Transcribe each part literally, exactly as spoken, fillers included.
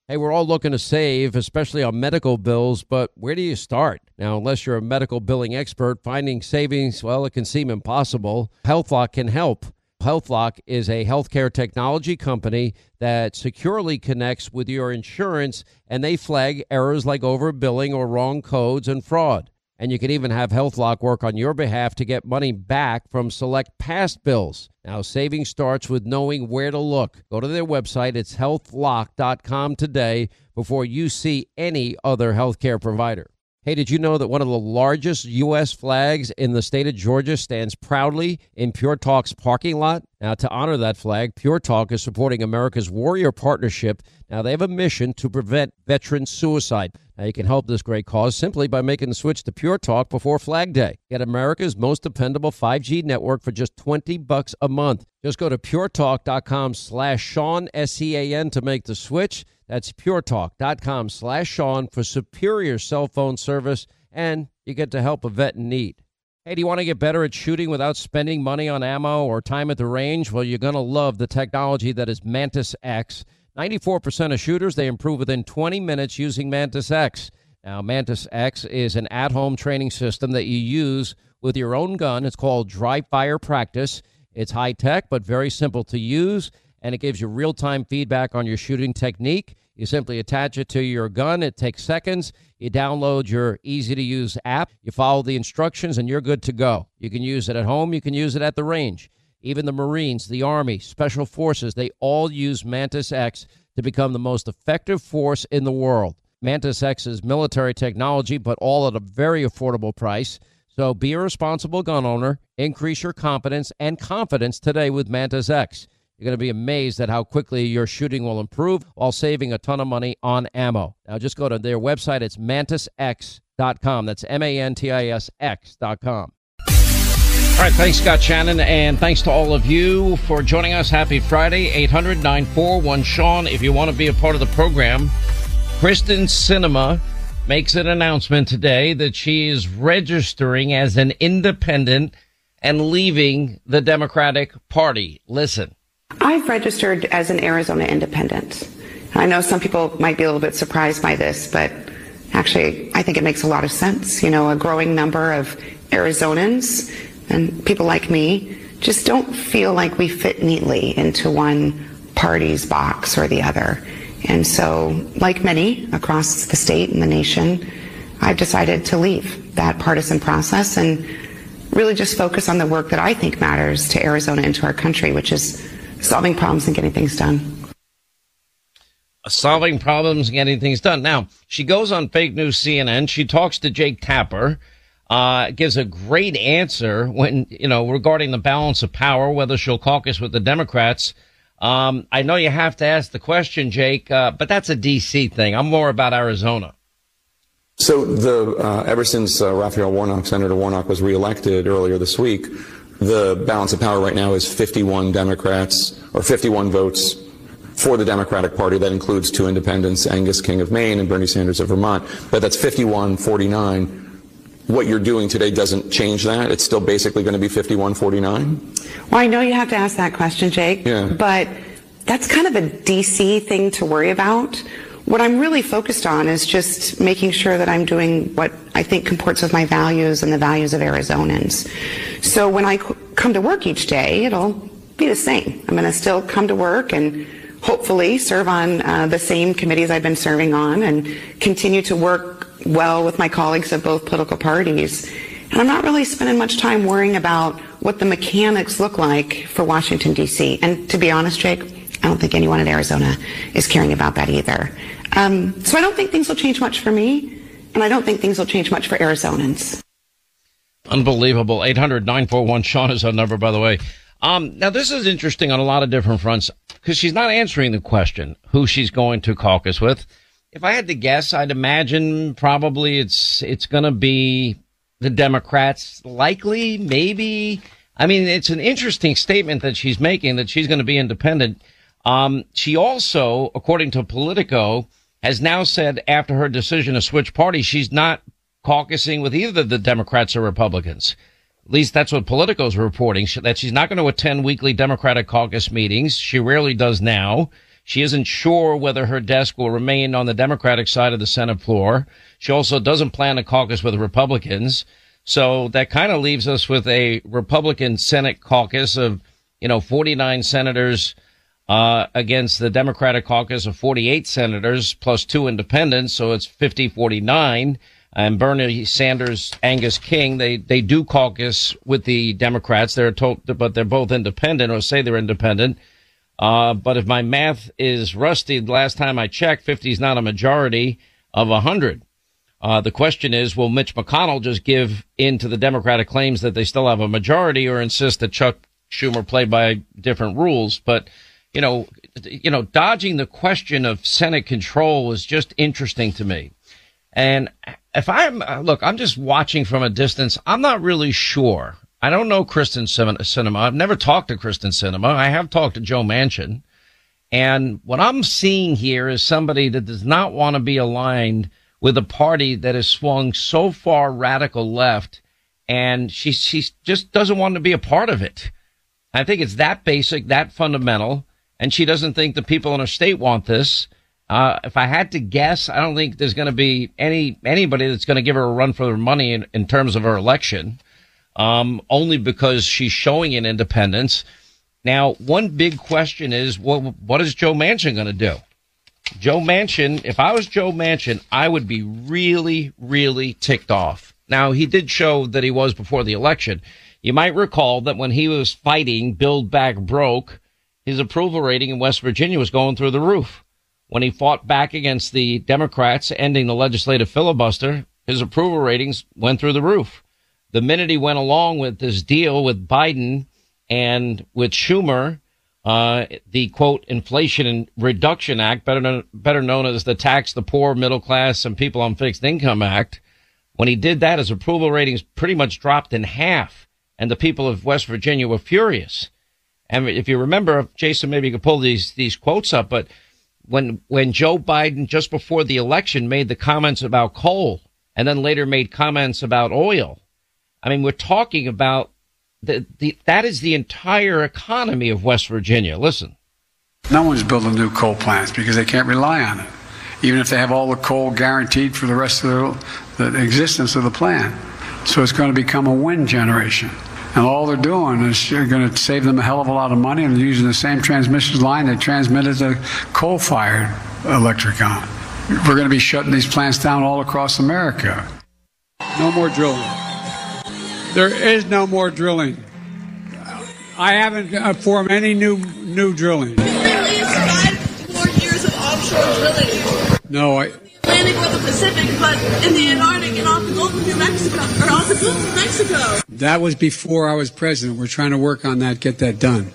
Hey, we're all looking to save, especially on medical bills, but where do you start? Now, unless you're a medical billing expert, finding savings, well, it can seem impossible. HealthLock can help. HealthLock is a healthcare technology company that securely connects with your insurance, and they flag errors like overbilling or wrong codes and fraud. And you can even have HealthLock work on your behalf to get money back from select past bills. Now, saving starts with knowing where to look. Go to their website. It's health lock dot com today before you see any other healthcare provider. Hey, did you know that one of the largest U S flags in the state of Georgia stands proudly in Pure Talk's parking lot? Now, to honor that flag, Pure Talk is supporting America's Warrior Partnership. Now, they have a mission to prevent veteran suicide. Now, you can help this great cause simply by making the switch to Pure Talk before Flag Day. Get America's most dependable five G network for just twenty bucks a month. Just go to puretalk.com slash Sean, S E A N, to make the switch. That's puretalk.com slash Sean for superior cell phone service, and you get to help a vet in need. Hey, do you want to get better at shooting without spending money on ammo or time at the range? Well, you're going to love the technology that is Mantis X. ninety-four percent of shooters, they improve within twenty minutes using Mantis X. Now, Mantis X is an at-home training system that you use with your own gun. It's called Dry Fire Practice. It's high-tech but very simple to use, and it gives you real-time feedback on your shooting technique. You simply attach it to your gun. It takes seconds. You download your easy-to-use app. You follow the instructions, and you're good to go. You can use it at home. You can use it at the range. Even the Marines, the Army, Special Forces, they all use Mantis X to become the most effective force in the world. Mantis X is military technology, but all at a very affordable price. So be a responsible gun owner. Increase your competence and confidence today with Mantis X. You're going to be amazed at how quickly your shooting will improve while saving a ton of money on ammo. Now, just go to their website. It's mantis x dot com. That's M A N T I S X dot com. All right, thanks, Scott Shannon, and thanks to all of you for joining us. Happy Friday, eight hundred, nine four one, Sean. If you want to be a part of the program, Kristen Sinema makes an announcement today that she is registering as an independent and leaving the Democratic Party. Listen. I've registered as an Arizona independent. I know some people might be a little bit surprised by this, but actually I think it makes a lot of sense. You know, a growing number of Arizonans and people like me just don't feel like we fit neatly into one party's box or the other. And so, like many across the state and the nation, I've decided to leave that partisan process and really just focus on the work that I think matters to Arizona and to our country, which is solving problems and getting things done. Solving problems and getting things done. Now, she goes on Fake News C N N. She talks to Jake Tapper, uh, gives a great answer when, you know, regarding the balance of power, whether she'll caucus with the Democrats. Um, I know you have to ask the question, Jake, uh, but that's a D C thing. I'm more about Arizona. So the uh, ever since uh, Raphael Warnock, Senator Warnock, was reelected earlier this week, the balance of power right now is fifty-one Democrats, or fifty-one votes for the Democratic Party. That includes two independents, Angus King of Maine and Bernie Sanders of Vermont. But that's fifty-one forty-nine. What you're doing today doesn't change that. It's still basically going to be fifty-one forty-nine. Well, I know you have to ask that question, Jake, yeah. But that's kind of a D C thing to worry about. What I'm really focused on is just making sure that I'm doing what I think comports with my values and the values of Arizonans. So when I come to work each day, it'll be the same. I'm going to still come to work and hopefully serve on uh, the same committees I've been serving on and continue to work well with my colleagues of both political parties. And I'm not really spending much time worrying about what the mechanics look like for Washington, D C. And to be honest, Jake, I don't think anyone in Arizona is caring about that either. Um, so I don't think things will change much for me, and I don't think things will change much for Arizonans. Unbelievable. eight hundred, nine four one, Sean is our number, by the way. Um, now, this is interesting on a lot of different fronts because she's not answering the question who she's going to caucus with. If I had to guess, I'd imagine probably it's it's going to be the Democrats. Likely, maybe. I mean, it's an interesting statement that she's making, that she's going to be independent. Um, she also, according to Politico, has now said after her decision to switch parties, she's not caucusing with either the Democrats or Republicans. At least that's what Politico's reporting, that she's not going to attend weekly Democratic caucus meetings. She rarely does now. She isn't sure whether her desk will remain on the Democratic side of the Senate floor. She also doesn't plan to caucus with Republicans. So that kind of leaves us with a Republican Senate caucus of, you know, forty-nine senators uh against the Democratic caucus of forty-eight senators plus two independents. So it's fifty forty-nine. And Bernie Sanders, Angus King, they, they do caucus with the Democrats. They're told, but they're both independent, or say they're independent. Uh, but if my math is rusty, the last time I checked, fifty is not a majority of one hundred. Uh, the question is, will Mitch McConnell just give in to the Democratic claims that they still have a majority, or insist that Chuck Schumer play by different rules? But, you know, you know, dodging the question of Senate control is just interesting to me. And if I'm, look, I'm just watching from a distance. I'm not really sure. I don't know Kristen Sinema. I've never talked to Kristen Sinema. I have talked to Joe Manchin. And what I'm seeing here is somebody that does not want to be aligned with a party that has swung so far radical left. And she, she just doesn't want to be a part of it. I think it's that basic, that fundamental. And she doesn't think the people in her state want this. Uh, if I had to guess, I don't think there's going to be any anybody that's going to give her a run for their money in, in terms of her election, um, only because she's showing an independence. Now, one big question is, what, what is Joe Manchin going to do? Joe Manchin, if I was Joe Manchin, I would be really, really ticked off. Now, he did show that he was before the election. You might recall that when he was fighting Build Back Broke, his approval rating in West Virginia was going through the roof. When he fought back against the Democrats ending the legislative filibuster, his approval ratings went through the roof. The minute he went along with this deal with Biden and with Schumer, uh, the, quote, Inflation Reduction Act, better known, better known as the Tax the Poor, Middle Class, and People on Fixed Income Act, when he did that, his approval ratings pretty much dropped in half, and the people of West Virginia were furious. And if you remember, Jason, maybe you could pull these these quotes up, but When when Joe Biden, just before the election, made the comments about coal and then later made comments about oil, I mean, we're talking about the, the that is the entire economy of West Virginia. Listen. No one's building new coal plants because they can't rely on it, even if they have all the coal guaranteed for the rest of the, the existence of the plant. So it's going to become a wind generation. And all they're doing is you're going to save them a hell of a lot of money, and they're using the same transmission line they transmitted the coal-fired electric on. We're going to be shutting these plants down all across America. No more drilling. There is no more drilling. I haven't uh, formed any new new drilling. There is five more years of offshore drilling. No, I... Atlantic or the Pacific, but in the Antarctic and off the Gulf of New Mexico, or off the Gulf of Mexico. That was before I was president. We're trying to work on that, get that done.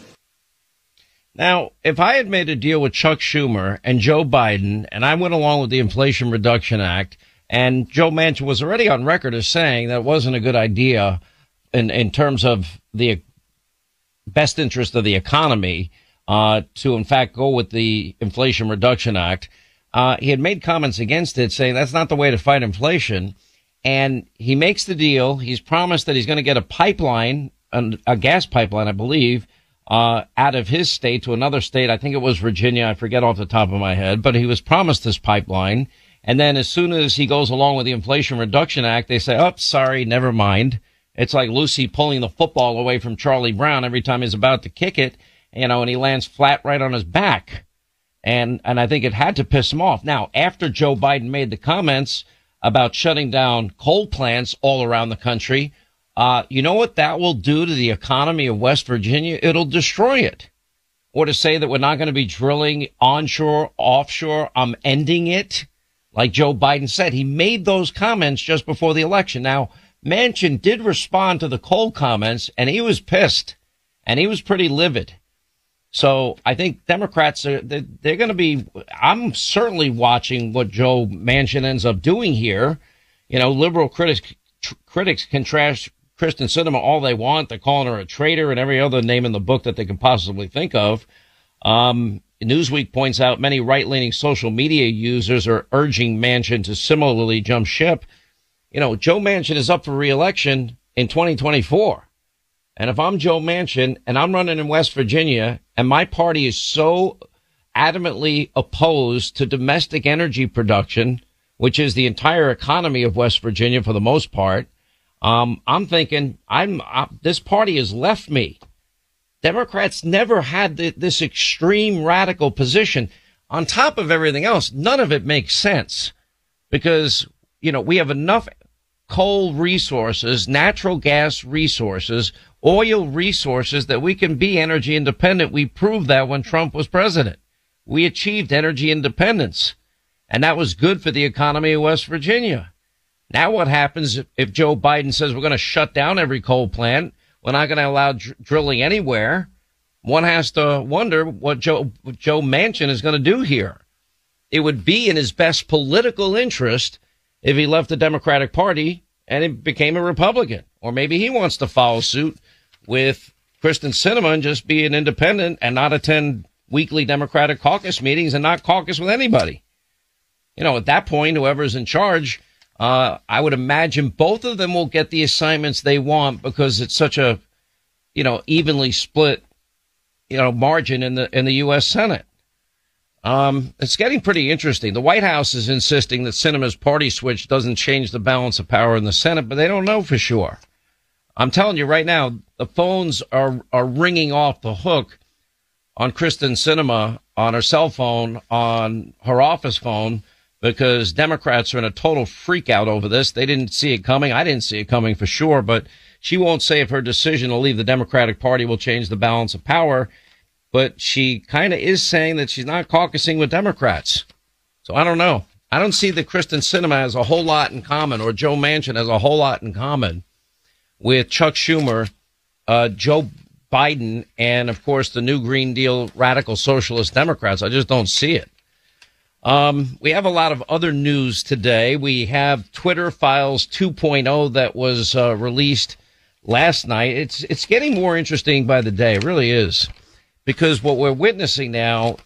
Now, if I had made a deal with Chuck Schumer and Joe Biden, and I went along with the Inflation Reduction Act, and Joe Manchin was already on record as saying that wasn't a good idea in, in terms of the best interest of the economy, uh, to in fact go with the Inflation Reduction Act. Uh, he had made comments against it, saying that's not the way to fight inflation. And he makes the deal. He's promised that he's going to get a pipeline, a gas pipeline, I believe, uh, out of his state to another state. I think it was Virginia. I forget off the top of my head, but he was promised this pipeline. And then as soon as he goes along with the Inflation Reduction Act, they say, oh, sorry, never mind. It's like Lucy pulling the football away from Charlie Brown every time he's about to kick it, you know, and he lands flat right on his back. And, and I think it had to piss him off. Now, after Joe Biden made the comments about shutting down coal plants all around the country, uh, you know what that will do to the economy of West Virginia? It'll destroy it. Or to say that we're not going to be drilling onshore, offshore, I'm ending it. Like Joe Biden said, he made those comments just before the election. Now, Manchin did respond to the coal comments, and he was pissed, and he was pretty livid. So I think Democrats are, they're, they're going to be, I'm certainly watching what Joe Manchin ends up doing here. You know, liberal critics, tr- critics can trash Kristen Sinema all they want. They're calling her a traitor and every other name in the book that they can possibly think of. Um, Newsweek points out many right-leaning social media users are urging Manchin to similarly jump ship. You know, Joe Manchin is up for re-election in twenty twenty-four. And if I'm Joe Manchin and I'm running in West Virginia and my party is so adamantly opposed to domestic energy production, which is the entire economy of West Virginia for the most part. Um, I'm thinking I'm, I, this party has left me. Democrats never had the, this extreme radical position. On top of everything else, none of it makes sense because, you know, we have enough coal resources, natural gas resources, oil resources that we can be energy independent. We proved that when Trump was president. We achieved energy independence, and that was good for the economy of West Virginia. Now what happens if, if Joe Biden says we're going to shut down every coal plant? We're not going to allow dr- drilling anywhere. One has to wonder what Joe, what Joe Manchin is going to do here. It would be in his best political interest if he left the Democratic Party and he became a Republican. Or maybe he wants to follow suit with Kyrsten Sinema and just be an independent and not attend weekly Democratic caucus meetings and not caucus with anybody. You know, at that point, whoever's in charge, uh, I would imagine both of them will get the assignments they want because it's such a, you know, evenly split, you know, margin in the, in the U S Senate. Um, it's getting pretty interesting. The White House is insisting that Sinema's party switch doesn't change the balance of power in the Senate, but they don't know for sure. I'm telling you right now, the phones are, are ringing off the hook on Kyrsten Sinema, on her cell phone, on her office phone, because Democrats are in a total freak out over this. They didn't see it coming. I didn't see it coming for sure, but she won't say if her decision to leave the Democratic Party will change the balance of power. But she kind of is saying that she's not caucusing with Democrats. So I don't know. I don't see that Kyrsten Sinema has a whole lot in common, or Joe Manchin has a whole lot in common with Chuck Schumer, uh, Joe Biden, and, of course, the new Green Deal radical socialist Democrats. I just don't see it. Um, we have a lot of other news today. We have Twitter Files two point oh that was uh, released last night. It's it's getting more interesting by the day. It really is. Because what we're witnessing now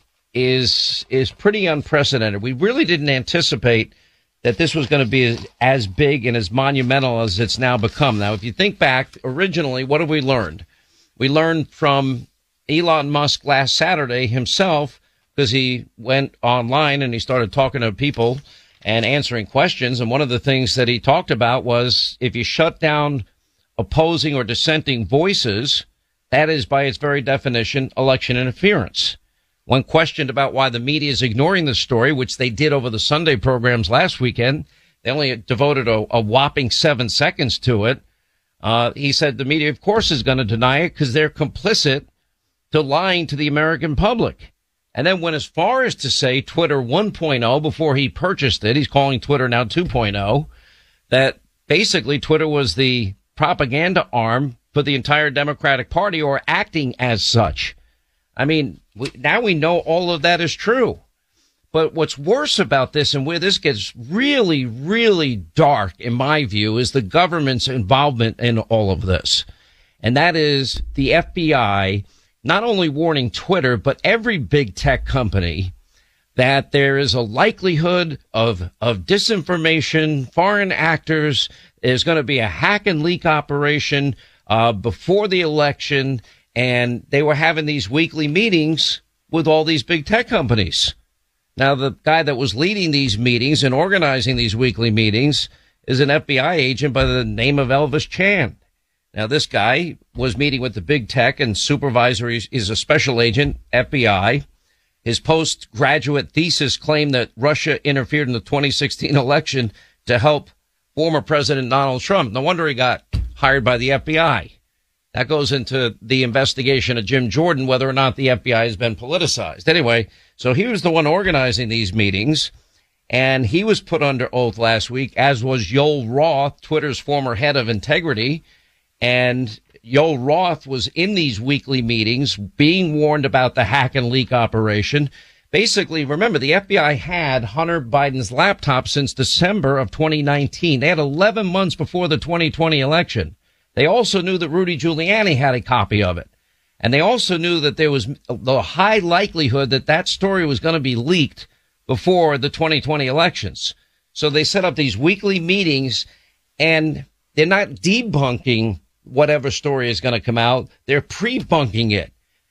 is is pretty unprecedented. We really didn't anticipate that this was going to be as, as big and as monumental as it's now become. Now, if you think back, originally, what have we learned? We learned from Elon Musk last Saturday himself, because he went online and he started talking to people and answering questions. And one of the things that he talked about was if you shut down opposing or dissenting voices, that is, by its very definition, election interference. When questioned about why the media is ignoring the story, which they did over the Sunday programs last weekend, they only devoted a, a whopping seven seconds to it. Uh, he said the media, of course, is going to deny it because they're complicit to lying to the American public. And then went as far as to say Twitter one point oh before he purchased it. He's calling Twitter now two point oh, that basically Twitter was the propaganda arm for the entire Democratic Party, or acting as such. I mean, we, now we know all of that is true. But what's worse about this, and where this gets really, really dark, in my view, is the government's involvement in all of this. And that is the F B I not only warning Twitter, but every big tech company that there is a likelihood of, of disinformation, foreign actors. There's going to be a hack and leak operation uh, before the election. And they were having these weekly meetings with all these big tech companies. Now, the guy that was leading these meetings and organizing these weekly meetings is an F B I agent by the name of Elvis Chan. Now, this guy was meeting with the big tech and supervisor. He's a special agent, F B I. His postgraduate thesis claimed that Russia interfered in the twenty sixteen election to help former President Donald Trump. No wonder he got hired by the F B I. That goes into the investigation of Jim Jordan, whether or not the F B I has been politicized. Anyway, so he was the one organizing these meetings, and he was put under oath last week, as was Yoel Roth, Twitter's former head of integrity. And Yoel Roth was in these weekly meetings being warned about the hack and leak operation. Basically, remember, the F B I had Hunter Biden's laptop since December of twenty nineteen. They had eleven months before the twenty twenty election. They also knew that Rudy Giuliani had a copy of it. And they also knew that there was the high likelihood that that story was going to be leaked before the twenty twenty elections. So they set up these weekly meetings, and they're not debunking whatever story is going to come out. They're pre-bunking it.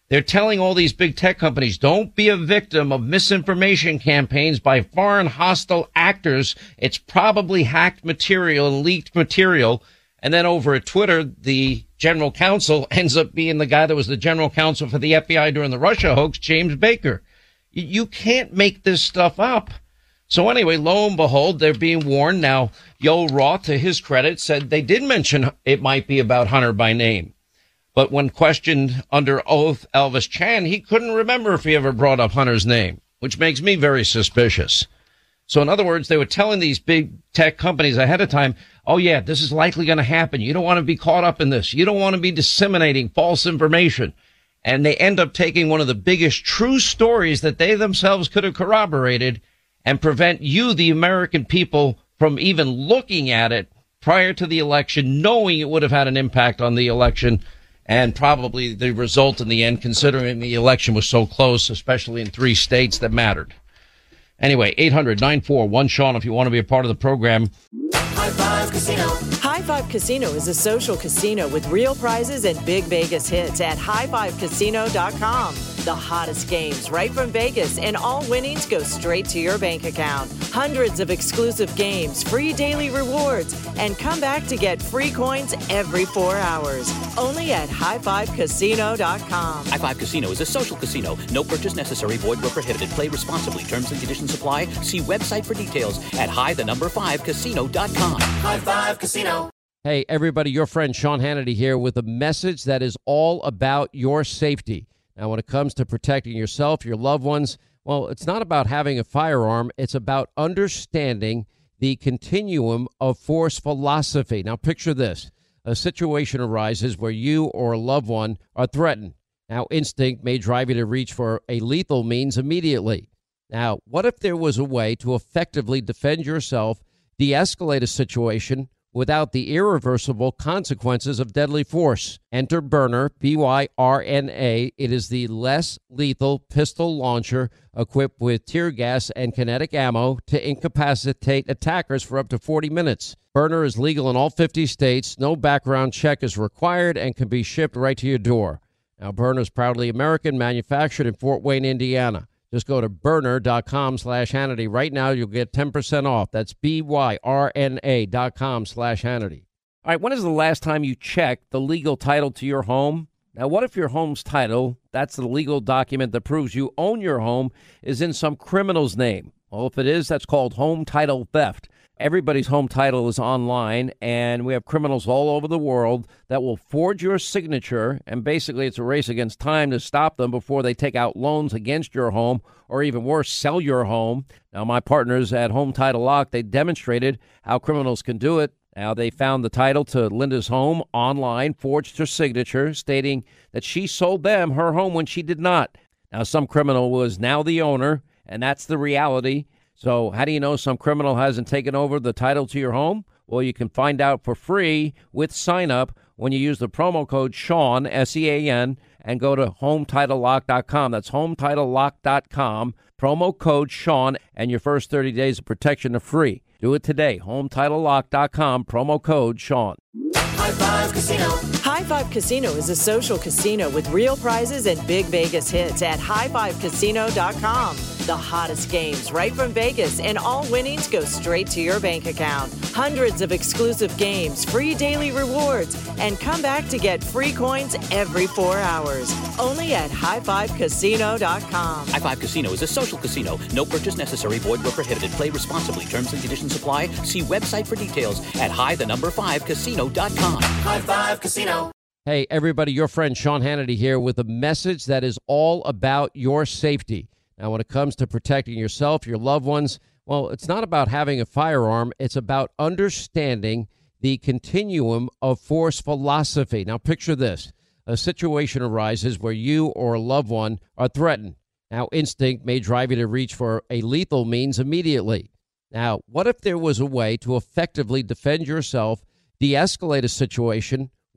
They're telling all these big tech companies, don't be a victim of misinformation campaigns by foreign hostile actors. It's probably hacked material and leaked material. And then over at Twitter, the general counsel ends up being the guy that was the general counsel for the F B I during the Russia hoax, James Baker. You can't make this stuff up. So anyway, lo and behold, they're being warned. Now, Yoel Roth, to his credit, said they did mention it might be about Hunter by name. But when questioned under oath, Elvis Chan, he couldn't remember if he ever brought up Hunter's name, which makes me very suspicious. So in other words, they were telling these big tech companies ahead of time, oh, yeah, this is likely going to happen. You don't want to be caught up in this. You don't want to be disseminating false information. And they end up taking one of the biggest true stories that they themselves could have corroborated and prevent you, the American people, from even looking at it prior to the election, knowing it would have had an impact on the election and probably the result in the end, considering the election was so close, especially in three states that mattered. Anyway, eight hundred, nine four one, Sean, if you want to be a part of the program. High Five Casino. High Five Casino is a social casino with real prizes and big Vegas hits at high five casino dot com. The hottest games right from Vegas, and all winnings go straight to your bank account. Hundreds of exclusive games, free daily rewards, and come back to get free coins every four hours. Only at high five casino dot com. High Five Casino is a social casino. No purchase necessary. Void where prohibited. Play responsibly. Terms and conditions apply. See website for details at high the number five casino dot com. High Five Casino. Hey, everybody, your friend Sean Hannity here with a message that is all about your safety. Now, when it comes to protecting yourself, your loved ones, well, it's not about having a firearm. It's about understanding the continuum of force philosophy. Now, picture this. A situation arises where you or a loved one are threatened. Now, instinct may drive you to reach for a lethal means immediately. Now, what if there was a way to effectively defend yourself, de-escalate a situation without the irreversible consequences of deadly force? Enter Byrna, B Y R N A. It is the less lethal pistol launcher equipped with tear gas and kinetic ammo to incapacitate attackers for up to forty minutes. Byrna is legal in all fifty states. No background check is required and can be shipped right to your door. Now, Byrna is proudly American, manufactured in Fort Wayne, Indiana. Just go to Byrna dot com slash Hannity. Right now, you'll get ten percent off. That's B Y R N A dot com slash Hannity. All right, when is the last time you checked the legal title to your home? Now, what if your home's title, that's the legal document that proves you own your home, is in some criminal's name? Well, if it is, that's called home title theft. Everybody's home title is online, and we have criminals all over the world that will forge your signature, and basically it's a race against time to stop them before they take out loans against your home, or even worse, sell your home. Now, my partners at Home Title Lock, they demonstrated how criminals can do it. Now, they found the title to Linda's home online, forged her signature, stating that she sold them her home when she did not. Now, some criminal was now the owner, and that's the reality. So how do you know some criminal hasn't taken over the title to your home? Well, you can find out for free with sign up when you use the promo code Sean, S E A N, and go to home title lock dot com. That's home title lock dot com. Promo code Sean, and your first thirty days of protection are free. Do it today. home title lock dot com. Promo code Sean. High Five Casino. High Five Casino is a social casino with real prizes and big Vegas hits at high five casino dot com. The hottest games right from Vegas, and all winnings go straight to your bank account. Hundreds of exclusive games, free daily rewards, and come back to get free coins every four hours. Only at high five casino dot com. High Five Casino is a social casino. No purchase necessary. Void where prohibited. Play responsibly. Terms and conditions apply. See website for details at high the number five casino dot com. High Five Casino. Hey, everybody, your friend Sean Hannity here with a message that is all about your safety. Now, when it comes to protecting yourself, your loved ones, well, it's not about having a firearm. It's about understanding the continuum of force philosophy. Now, picture this. A situation arises where you or a loved one are threatened. Now, instinct may drive you to reach for a lethal means immediately. Now, what if there was a way to effectively defend yourself, de-escalate a situation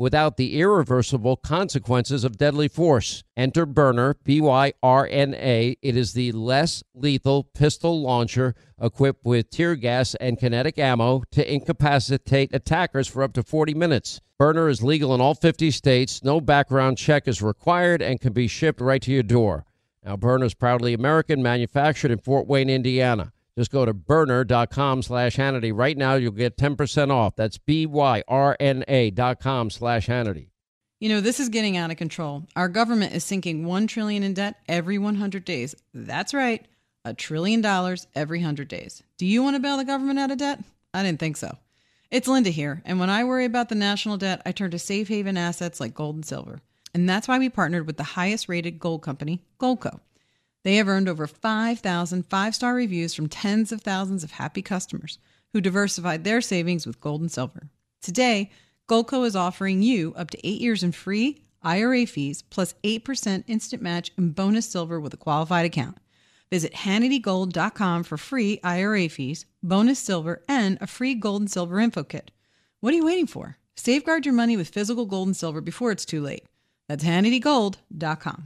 without the irreversible consequences of deadly force. Enter Byrna, B Y R N A. It is the less lethal pistol launcher equipped with tear gas and kinetic ammo to incapacitate attackers for up to forty minutes. Byrna is legal in all fifty states. No background check is required and can be shipped right to your door. Now, Byrna is proudly American, manufactured in Fort Wayne, Indiana. Just go to Byrna.com slash Hannity. Right now, you'll get ten percent off. That's B-Y-R-N-A dot com slash Hannity. You know, this is getting out of control. Our government is sinking one trillion dollars in debt every one hundred days. That's right, a trillion dollars every one hundred days. Do you want to bail the government out of debt? I didn't think so. It's Linda here, and when I worry about the national debt, I turn to safe haven assets like gold and silver. And that's why we partnered with the highest-rated gold company, Goldco. They have earned over five thousand five-star reviews from tens of thousands of happy customers who diversified their savings with gold and silver. Today, Goldco is offering you up to eight years in free I R A fees plus eight percent instant match and bonus silver with a qualified account. Visit Hannity Gold dot com for free I R A fees, bonus silver, and a free gold and silver info kit. What are you waiting for? Safeguard your money with physical gold and silver before it's too late. That's Hannity Gold dot com.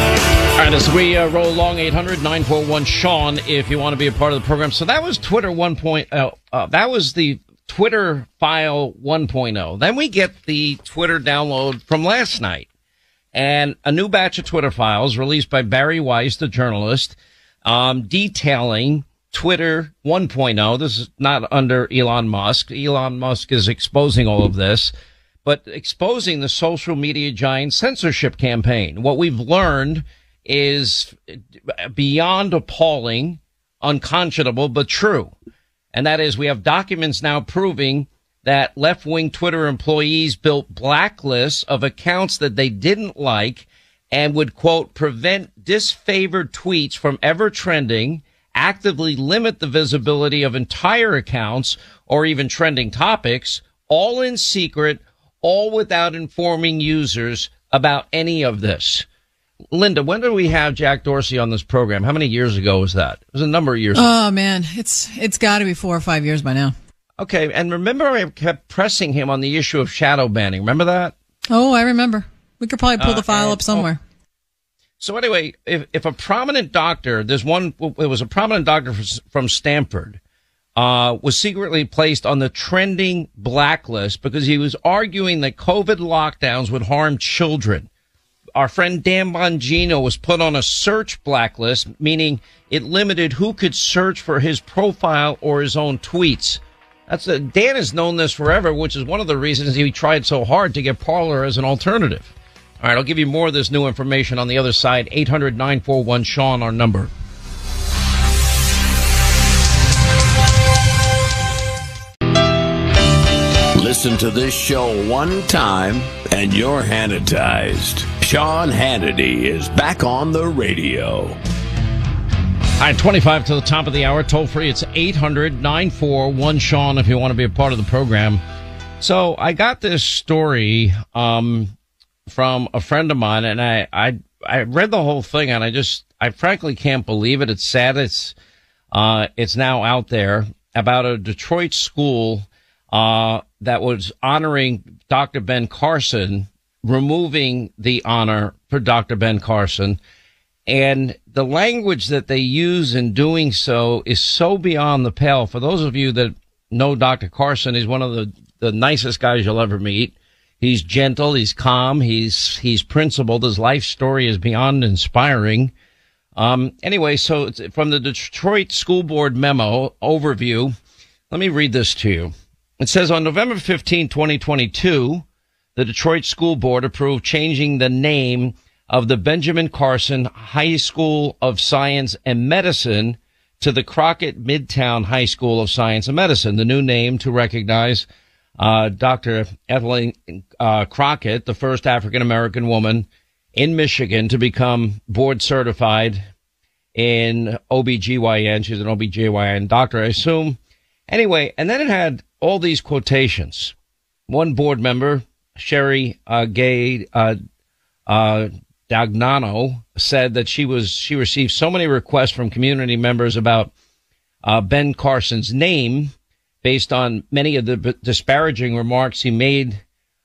All right, as we uh, roll along, eight hundred nine four one Sean, if you want to be a part of the program. So that was Twitter one point oh. Uh, that was the Twitter file one point oh. Then we get the Twitter download from last night. And a new batch of Twitter files released by Barry Weiss, the journalist, um, detailing Twitter one point oh. This is not under Elon Musk. Elon Musk is exposing all of this, but exposing the social media giant censorship campaign. What we've learned is beyond appalling, unconscionable, but true. And that is, we have documents now proving that left-wing Twitter employees built blacklists of accounts that they didn't like and would, quote, prevent disfavored tweets from ever trending, actively limit the visibility of entire accounts or even trending topics, all in secret, all without informing users about any of this. Linda, when did we have Jack Dorsey on this program? How many years ago was that? It was a number of years ago. Oh, man, it's it's got to be four or five years by now. Okay, and remember I kept pressing him on the issue of shadow banning. Remember that? Oh, I remember. We could probably pull uh, the file and, up somewhere. Oh. So anyway, if, if a prominent doctor, there's one, it was a prominent doctor from Stanford, uh, was secretly placed on the trending blacklist because he was arguing that COVID lockdowns would harm children. Our friend Dan Bongino was put on a search blacklist, meaning it limited who could search for his profile or his own tweets. That's a, Dan has known this forever, which is one of the reasons he tried so hard to get Parler as an alternative. All right, I'll give you more of this new information on the other side. eight hundred nine four one Sean, our number. Listen to this show one time and you're Hannitized. Sean Hannity is back on the radio. All right, twenty-five to the top of the hour. Toll free. It's eight hundred nine four one Sean if you want to be a part of the program. So I got this story um, from a friend of mine, and I, I I read the whole thing, and I just I frankly can't believe it. It's sad. It's uh, it's now out there about a Detroit school uh, that was honoring Doctor Ben Carson, removing the honor for Doctor Ben Carson. And the language that they use in doing so is so beyond the pale. For those of you that know Doctor Carson, he's one of the, the nicest guys you'll ever meet. He's gentle. He's calm. He's, he's principled. His life story is beyond inspiring. Um, anyway, so it's from the Detroit School Board memo overview, let me read this to you. It says on November fifteenth, twenty twenty-two, the Detroit School Board approved changing the name of the Benjamin Carson High School of Science and Medicine to the Crockett Midtown High School of Science and Medicine. The new name to recognize uh, Doctor Evelyn uh, Crockett, the first African-American woman in Michigan to become board certified in O B G Y N. She's an O B G Y N doctor, I assume. Anyway, and then it had all these quotations. One board member, Sherry uh, Gay uh, uh, Dagnano, said that she was she received so many requests from community members about uh, Ben Carson's name based on many of the b- disparaging remarks he made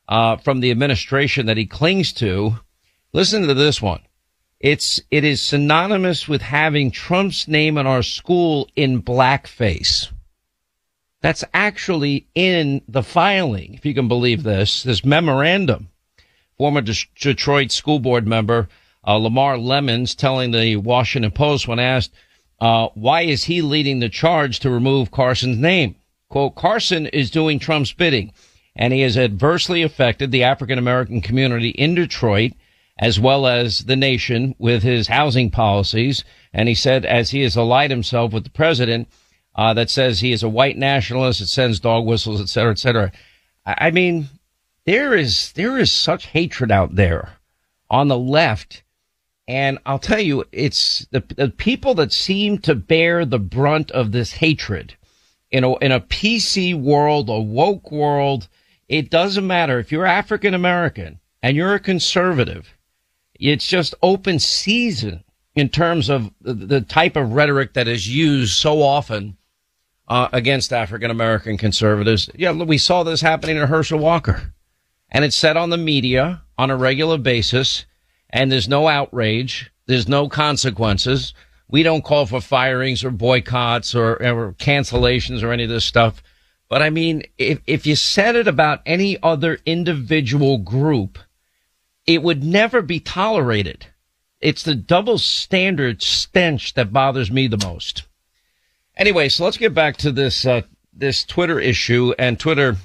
uh, from the administration that he clings to. Listen to this one. It's, it is synonymous with having Trump's name in our school in blackface. That's actually in the filing, if you can believe this, this memorandum. Former De- Detroit school board member uh, Lamar Lemons telling the Washington Post when asked, uh, why is he leading the charge to remove Carson's name? Quote, Carson is doing Trump's bidding, and he has adversely affected the African-American community in Detroit as well as the nation with his housing policies. And he said, as he has allied himself with the president, uh, that says he is a white nationalist, it sends dog whistles, et cetera, et cetera. I mean, there is, there is such hatred out there on the left. And I'll tell you, it's the, the people that seem to bear the brunt of this hatred in a, in a P C world, a woke world. It doesn't matter if you're African American and you're a conservative. It's just open season in terms of the, the type of rhetoric that is used so often uh, against African American conservatives. Yeah, we saw this happening to Herschel Walker, and it's said on the media on a regular basis, and there's no outrage. There's no consequences. We don't call for firings or boycotts or, or cancellations or any of this stuff. But I mean, if, if you said it about any other individual group, it would never be tolerated. It's the double standard stench that bothers me the most. Anyway, so let's get back to this, uh, this Twitter issue and Twitter,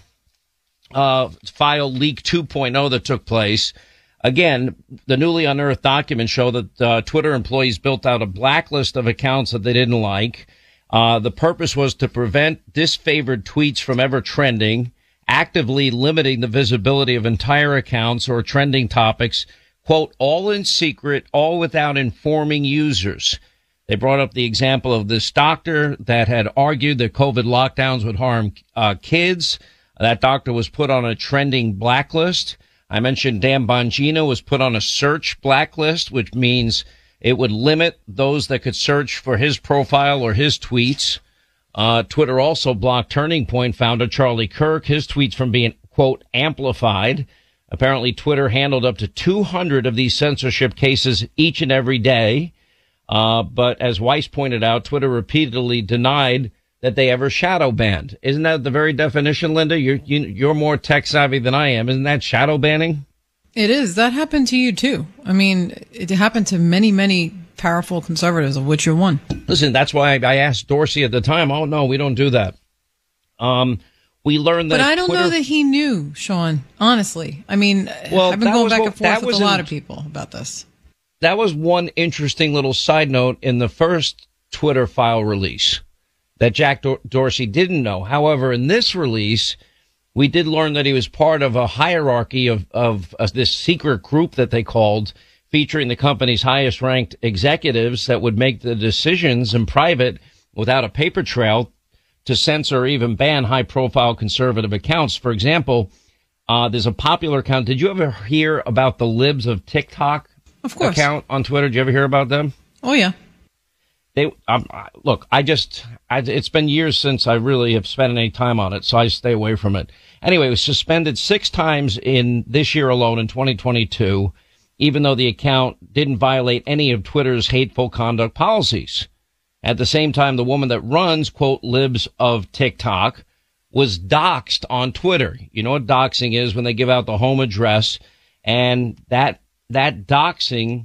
uh, file leak two point oh that took place. Again, the newly unearthed documents show that, uh, Twitter employees built out a blacklist of accounts that they didn't like. Uh, the purpose was to prevent disfavored tweets from ever trending, actively limiting the visibility of entire accounts or trending topics, quote, all in secret, all without informing users. They brought up the example of this doctor that had argued that COVID lockdowns would harm uh, kids. That doctor was put on a trending blacklist. I mentioned Dan Bongino was put on a search blacklist, which means it would limit those that could search for his profile or his tweets. Uh, Twitter also blocked Turning Point founder Charlie Kirk, his tweets from being, quote, amplified. Apparently, Twitter handled up to two hundred of these censorship cases each and every day. Uh, but as Weiss pointed out, Twitter repeatedly denied that they ever shadow banned. Isn't that the very definition, Linda? You're, you, you're more tech savvy than I am. Isn't that shadow banning? It is. That happened to you, too. I mean, it happened to many, many powerful conservatives, of which you're one. Listen, that's why I asked Dorsey at the time, oh, no, we don't do that. Um, we learned that. But I don't Twitter... know that he knew, Sean, honestly. I mean, well, I've been going back what, and forth with a lot in, of people about this. That was one interesting little side note in the first Twitter file release that Jack Dor- Dorsey didn't know. However, in this release, we did learn that he was part of a hierarchy of, of uh, this secret group that they called, featuring the company's highest ranked executives that would make the decisions in private without a paper trail to censor or even ban high profile conservative accounts. For example, uh, there's a popular account. Did you ever hear about the Libs of TikTok of course. account on Twitter? Did you ever hear about them? Oh, yeah. They, um, look, I just, I, it's been years since I really have spent any time on it, so I stay away from it. Anyway, it was suspended six times in this year alone in twenty twenty-two, even though the account didn't violate any of Twitter's hateful conduct policies. At the same time, the woman that runs, quote, Libs of TikTok was doxxed on Twitter. You know what doxing is? When they give out the home address, and that, that doxing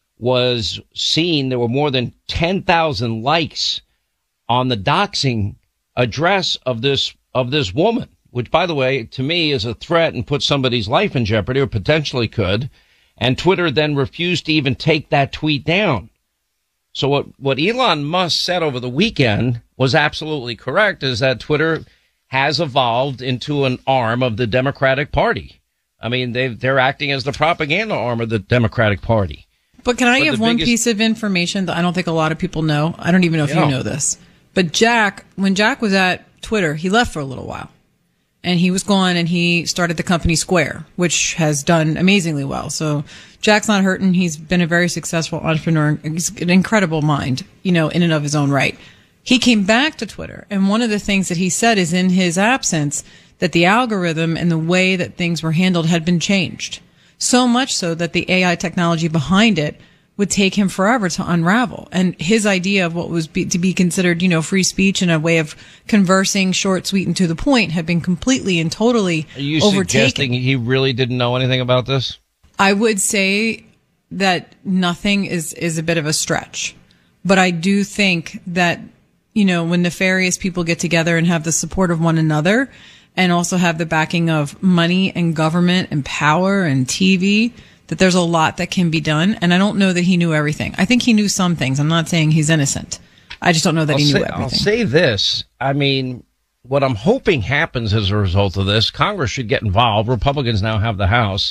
was seen. There were more than ten thousand likes on the doxing address of this, of this woman, which, by the way, to me is a threat and puts somebody's life in jeopardy, or potentially could. And Twitter then refused to even take that tweet down. So what, what Elon Musk said over the weekend was absolutely correct, is that Twitter has evolved into an arm of the Democratic Party. I mean, they they're acting as the propaganda arm of the Democratic Party. But can I but give one biggest... piece of information that I don't think a lot of people know? I don't even know if yeah. you know this. But Jack, when Jack was at Twitter, he left for a little while. And he was gone, and he started the company Square, which has done amazingly well. So Jack's not hurting. He's been a very successful entrepreneur. He's an incredible mind, you know, in and of his own right. He came back to Twitter, and one of the things that he said is in his absence that the algorithm and the way that things were handled had been changed. So much so that the A I technology behind it would take him forever to unravel. And his idea of what was be, to be considered, you know, free speech and a way of conversing short, sweet, and to the point had been completely and totally Are you overtaken. suggesting he really didn't know anything about this? I would say that nothing is, is a bit of a stretch. But I do think that, you know, when nefarious people get together and have the support of one another and also have the backing of money and government and power and T V, that there's a lot that can be done. And I don't know that he knew everything. I think he knew some things. I'm not saying he's innocent. I just don't know that I'll he knew say, everything. I'll say this. I mean, what I'm hoping happens as a result of this, Congress should get involved. Republicans now have the House.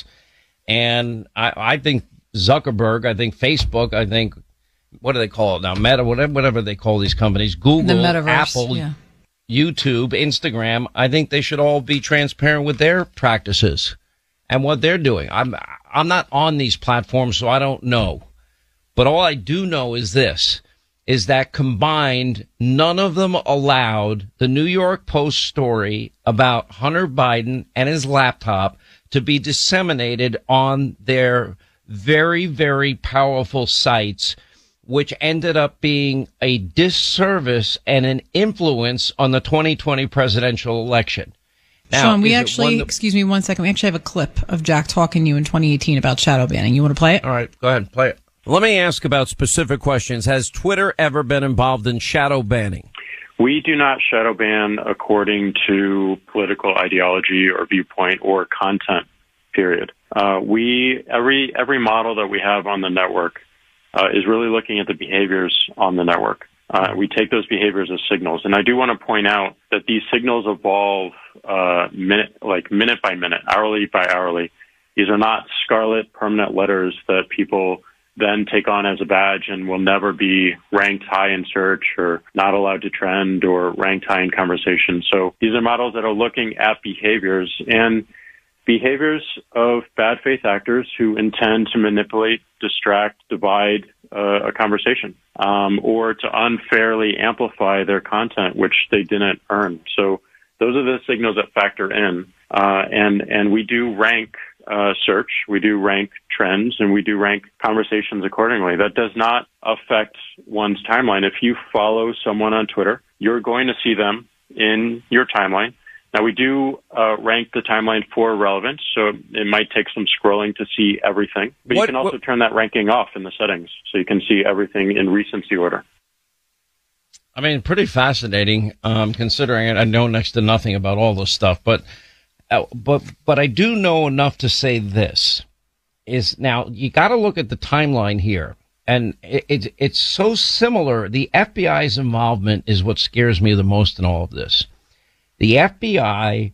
And I, I think Zuckerberg, I think Facebook, I think, what do they call it now? Meta, whatever, whatever they call these companies, Google, Apple, yeah. YouTube, Instagram, I think they should all be transparent with their practices and what they're doing. I'm, I'm not on these platforms, so I don't know. But all I do know is this, is that combined, none of them allowed the New York Post story about Hunter Biden and his laptop to be disseminated on their very, very powerful sites, which ended up being a disservice and an influence on the twenty twenty presidential election. Now, Sean, we is it actually, one that- excuse me one second, we actually have a clip of Jack talking to you in twenty eighteen about shadow banning. You want to play it? All right, go ahead, play it. Let me ask about specific questions. Has Twitter ever been involved in shadow banning? We do not shadow ban according to political ideology or viewpoint or content, period. Uh, we, every, every model that we have on the network uh, is really looking at the behaviors on the network. Uh, we take those behaviors as signals. And I do want to point out that these signals evolve uh, minute, like minute by minute, hourly by hourly. These are not scarlet permanent letters that people then take on as a badge and will never be ranked high in search or not allowed to trend or ranked high in conversation. So these are models that are looking at behaviors and behaviors of bad faith actors who intend to manipulate, distract, divide uh, a conversation, um, or to unfairly amplify their content, which they didn't earn. So those are the signals that factor in. Uh, and, and we do rank uh, search, we do rank trends, and we do rank conversations accordingly. That does not affect one's timeline. If you follow someone on Twitter, you're going to see them in your timeline. Now, we do uh, rank the timeline for relevance, so it might take some scrolling to see everything. But What- you can also what- turn that ranking off in the settings, so you can see everything in recency order. I mean, pretty fascinating, um, considering I know next to nothing about all this stuff. But, uh, but, but I do know enough to say this is now you got to look at the timeline here, and it, it, it's so similar. The F B I's involvement is what scares me the most in all of this. The F B I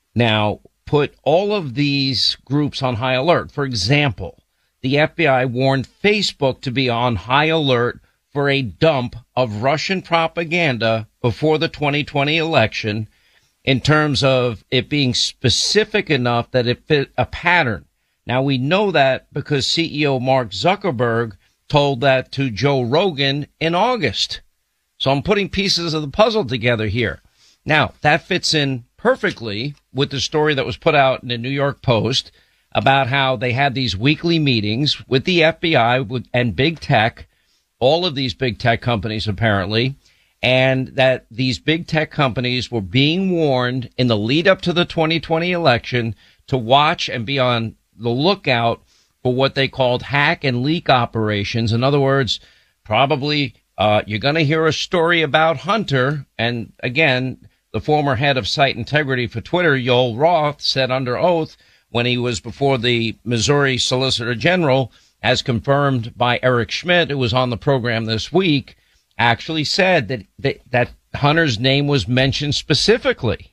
now put all of these groups on high alert. For example, the F B I warned Facebook to be on high alert for a dump of Russian propaganda before the twenty twenty election in terms of it being specific enough that it fit a pattern. Now, we know that because C E O Mark Zuckerberg told that to Joe Rogan in August. So I'm putting pieces of the puzzle together here. Now, that fits in perfectly with the story that was put out in the New York Post about how they had these weekly meetings with the F B I and big tech, all of these big tech companies apparently, and that these big tech companies were being warned in the lead up to the twenty twenty election to watch and be on the lookout for what they called hack and leak operations. In other words, probably uh, you're going to hear a story about Hunter. And again, the former head of site integrity for Twitter, Yoel Roth, said under oath when he was before the Missouri Solicitor General, as confirmed by Eric Schmidt, who was on the program this week, actually said that, that, that Hunter's name was mentioned specifically.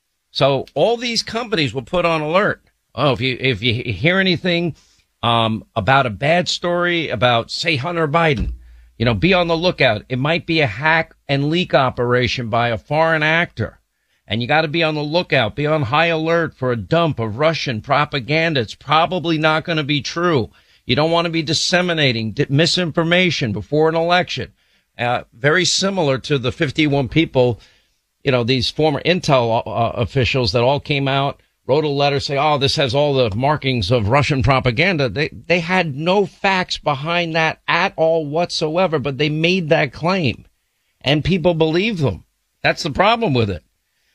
So all these companies were put on alert. Oh, if you, if you hear anything, um, about a bad story about, say, Hunter Biden, you know, be on the lookout. It might be a hack and leak operation by a foreign actor. And you got to be on the lookout, be on high alert for a dump of Russian propaganda. It's probably not going to be true. You don't want to be disseminating misinformation before an election. Uh, very similar to the fifty-one people you know, these former intel uh, officials that all came out, wrote a letter saying, oh, this has all the markings of Russian propaganda. They, they had no facts behind that at all whatsoever, but they made that claim and people believe them. That's the problem with it.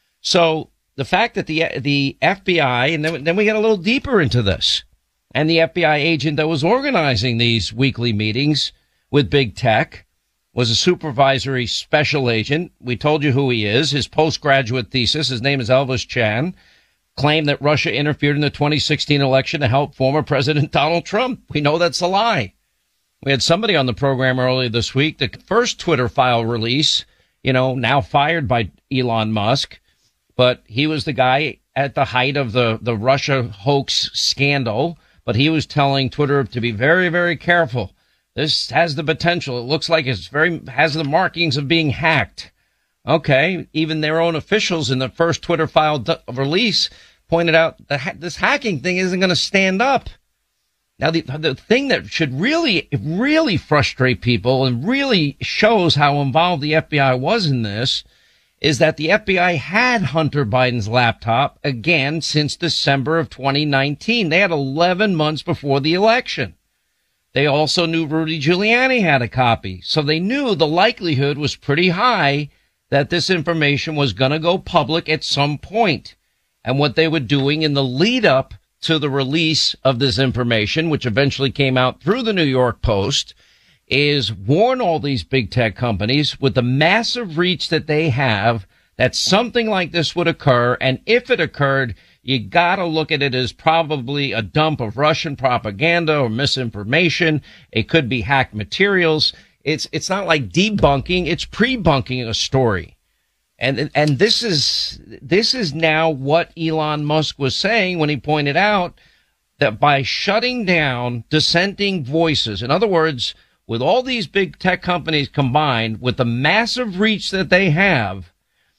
So the fact that the, the F B I, and then, then we get a little deeper into this, and the F B I agent that was organizing these weekly meetings with big tech was a supervisory special agent. We told you who he is. His postgraduate thesis, his name is Elvis Chan, claimed that Russia interfered in the twenty sixteen election to help former President Donald Trump. We know that's a lie. We had somebody on the program earlier this week, the first Twitter file release, you know, now fired by Elon Musk, but he was the guy at the height of the, the Russia hoax scandal, but he was telling Twitter to be very, very careful. This has the potential. It looks like it's very, has the markings of being hacked. Okay, even their own officials in the first Twitter file d- release pointed out that ha- this hacking thing isn't going to stand up. Now, the the thing that should really, really frustrate people and really shows how involved the F B I was in this is that the F B I had Hunter Biden's laptop again since December of twenty nineteen. They had eleven months before the election. They also knew Rudy Giuliani had a copy, so they knew the likelihood was pretty high that this information was going to go public at some point. And what they were doing in the lead up to the release of this information, which eventually came out through the New York Post, is warn all these big tech companies with the massive reach that they have that something like this would occur. And if it occurred, you got to look at it as probably a dump of Russian propaganda or misinformation. It could be hacked materials. It's it's not like debunking, it's pre-bunking a story. And and this is this is now what Elon Musk was saying when he pointed out that by shutting down dissenting voices, in other words, with all these big tech companies combined, with the massive reach that they have,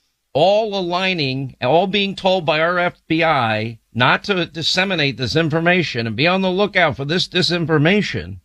all aligning, all being told by our F B I not to disseminate this information and be on the lookout for this disinformation,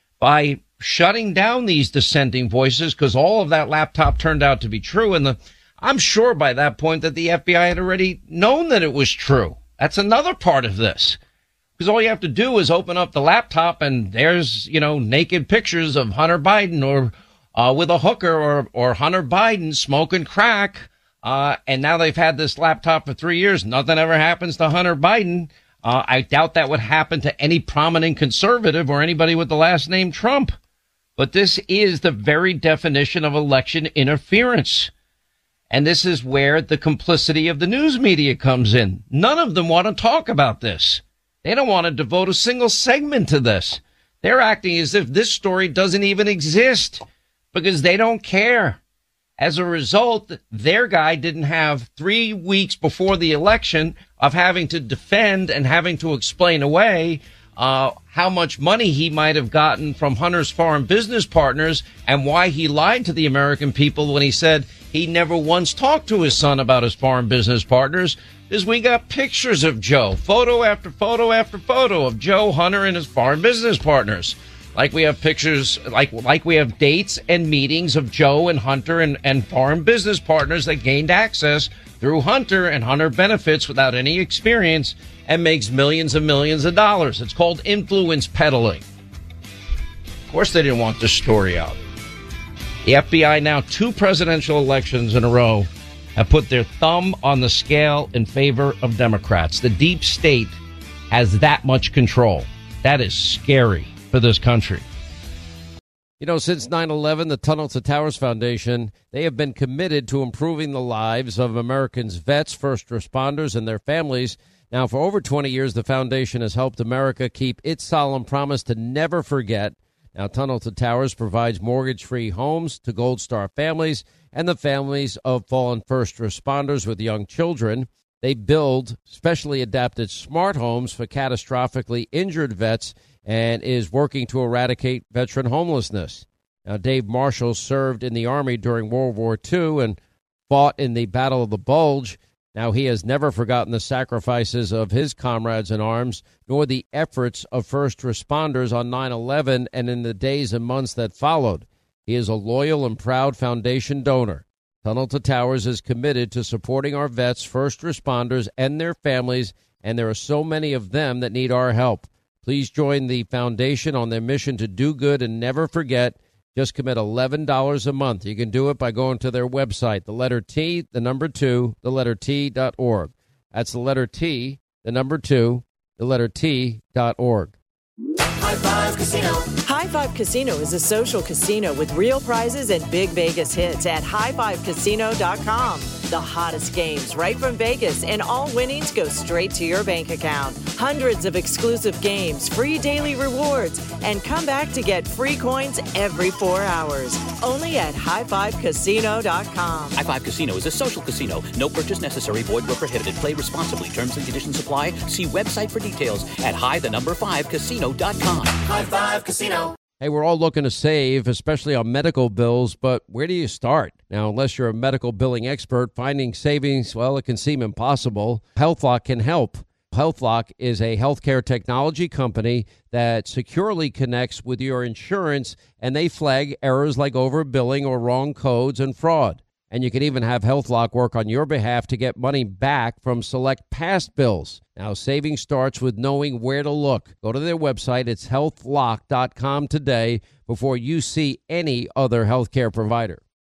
by shutting down these dissenting voices, because all of that laptop turned out to be true. And the, I'm sure by that point that the F B I had already known that it was true. That's another part of this, because all you have to do is open up the laptop and there's, you know, naked pictures of Hunter Biden or uh, with a hooker or, or Hunter Biden smoking crack. Uh, and now they've had this laptop for three years. Nothing ever happens to Hunter Biden. Uh, I doubt that would happen to any prominent conservative or anybody with the last name Trump. But this is the very definition of election interference. And this is where the complicity of the news media comes in. None of them want to talk about this. They don't want to devote a single segment to this. They're acting as if this story doesn't even exist because they don't care. As a result, their guy didn't have three weeks before the election of having to defend and having to explain away uh how much money he might have gotten from Hunter's foreign business partners and why he lied to the American people when he said he never once talked to his son about his foreign business partners. Is we got pictures of Joe, photo after photo after photo of Joe, Hunter, and his foreign business partners. Like we have pictures, like like we have dates and meetings of Joe and Hunter and, and foreign business partners that gained access through Hunter, and Hunter benefits without any experience and makes millions and millions of dollars. It's called influence peddling. Of course they didn't want this story out. The F B I now, two presidential elections in a row, have put their thumb on the scale in favor of Democrats. The deep state has that much control. That is scary for this country. You know, since nine eleven, the Tunnel to Towers Foundation, they have been committed to improving the lives of Americans' vets, first responders, and their families. Now, for over twenty years, the foundation has helped America keep its solemn promise to never forget. Now, Tunnel to Towers provides mortgage-free homes to Gold Star families and the families of fallen first responders with young children. They build specially adapted smart homes for catastrophically injured vets and is working to eradicate veteran homelessness. Now, Dave Marshall served in the Army during World War Two and fought in the Battle of the Bulge. Now, he has never forgotten the sacrifices of his comrades in arms, nor the efforts of first responders on nine eleven and in the days and months that followed. He is a loyal and proud foundation donor. Tunnel to Towers is committed to supporting our vets, first responders, and their families, and there are so many of them that need our help. Please join the foundation on their mission to do good and never forget. Just commit eleven dollars a month. You can do it by going to their website, the letter T, the number two, the letter T dot org. That's the letter T, the number two, the letter T dot org. High Five Casino. High Five Casino is a social casino with real prizes and big Vegas hits at high five casino dot com. The hottest games right from Vegas, and all winnings go straight to your bank account. Hundreds of exclusive games, free daily rewards, and come back to get free coins every four hours. Only at high five casino dot com. High Five Casino is a social casino. No purchase necessary. Void where prohibited. Play responsibly. Terms and conditions apply. See website for details at high the number five casino dot com. High Five Casino. Hey, we're all looking to save, especially on medical bills, but where do you start? Now, unless you're a medical billing expert, finding savings, well, it can seem impossible. HealthLock can help. HealthLock is a healthcare technology company that securely connects with your insurance, and they flag errors like overbilling or wrong codes and fraud. And you can even have HealthLock work on your behalf to get money back from select past bills. Now, saving starts with knowing where to look. Go to their website. It's health lock dot com today before you see any other healthcare provider.